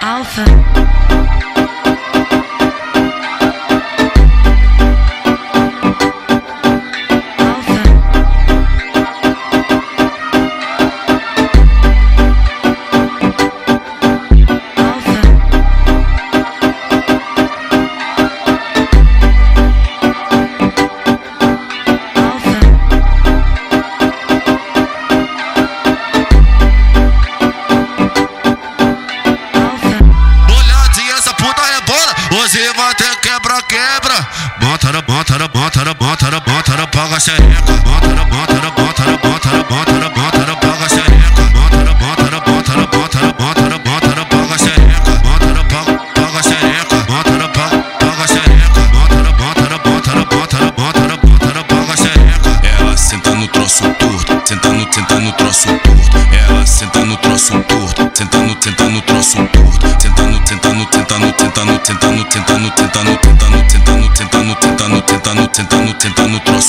Alpha. Você vai ter quebra-quebra. Bota, paga xereca. Bota, paga xereca. Paga xereca. Paga xereca. Paga xereca. Paga xereca. Ela senta no troço torto, senta no troço torto. Ela senta no troço torto, senta no troço torto. Tentando, troço.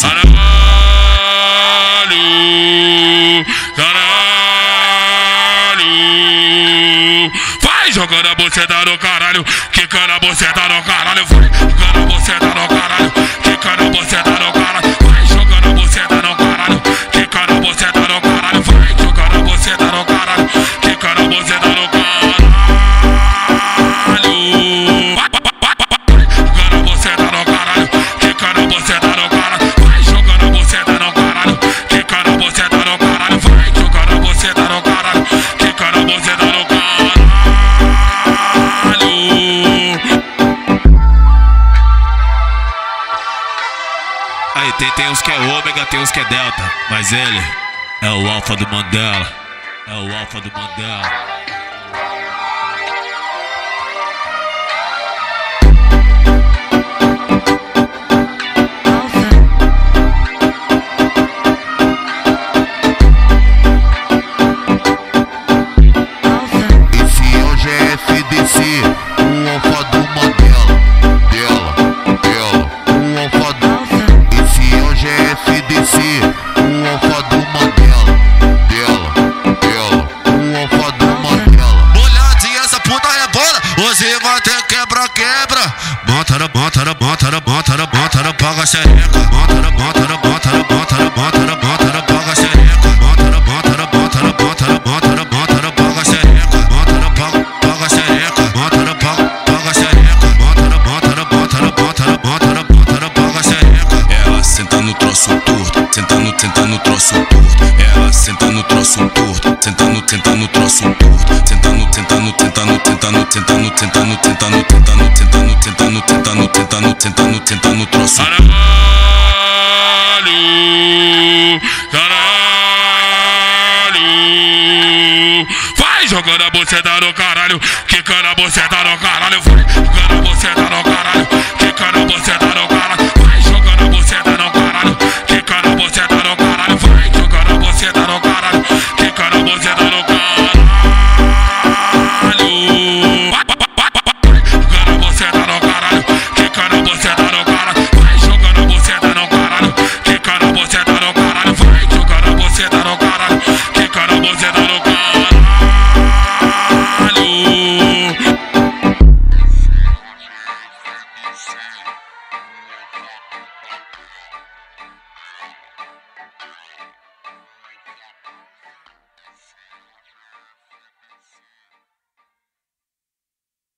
Caralho. Vai jogando a buceta no caralho, quicando a buceta no caralho. Vai jogando a buceta no caralho, quicando a buceta no caralho. Vai jogando a buceta no caralho, quicando a buceta no caralho. Vai jogando a buceta no caralho, quicando a buceta no caralho. Aí tem uns que é ômega, tem uns que é delta, mas ele é o alfa do Mandela. É o alfa do Mandela. Você vai ter quebra-quebra. Bota, paga xereca. Bota, paga xereca. Bota, paga xereca. Paga xereca. Paga xereca. Paga xereca. Ela senta no troço torto, senta no troço torto. Ela senta no troço torto, senta no troço torto. Tentando, troço. Caralho. Vai jogando a buceta no caralho, quicando a buceta no caralho. Vai jogando a buceta no caralho, quicando a buceta.